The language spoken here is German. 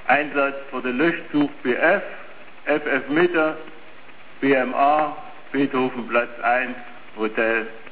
Einsatz für den Löschzug BF, FF Mitte, BMA, Beethovenplatz 1, Hotel